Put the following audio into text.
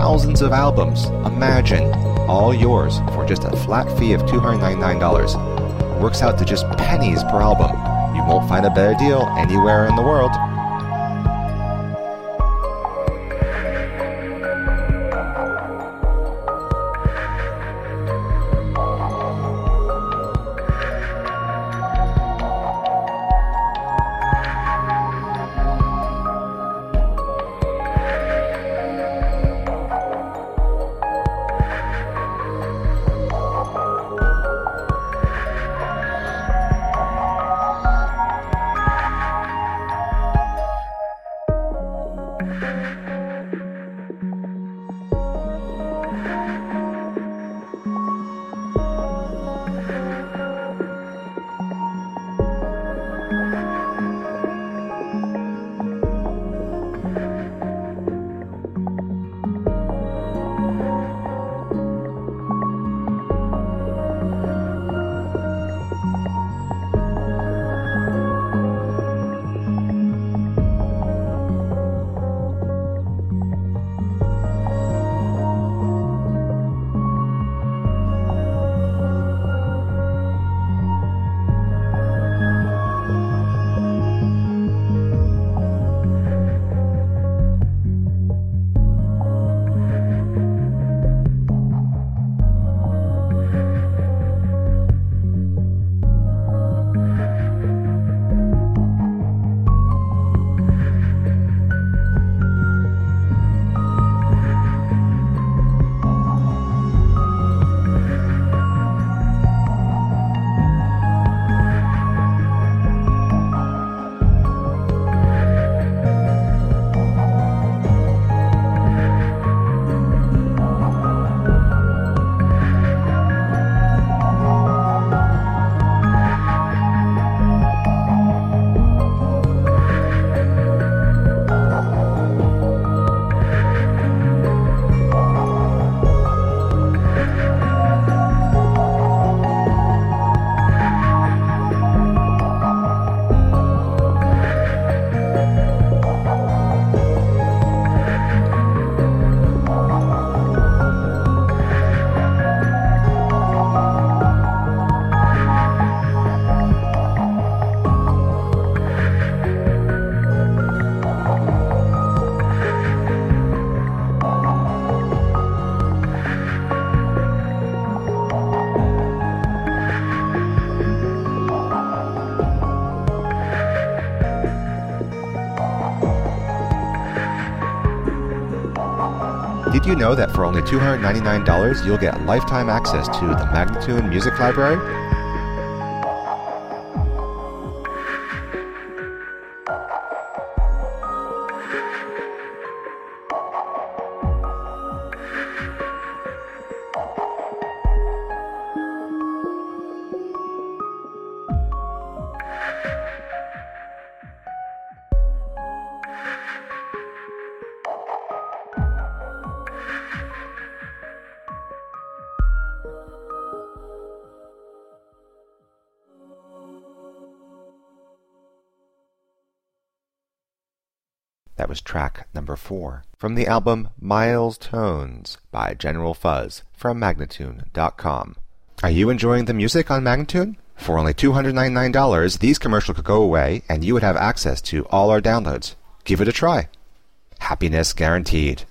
thousands of albums. Imagine, all yours for just a flat fee of $299. Works out to just pennies per album. You won't find a better deal anywhere in the world. Did you know that for only $299 you'll get lifetime access to the Magnatune Music Library? That was track number 4 from the album Miles Tones by General Fuzz from Magnatune.com. Are you enjoying the music on Magnatune? For only $299, these commercials could go away and you would have access to all our downloads. Give it a try. Happiness guaranteed.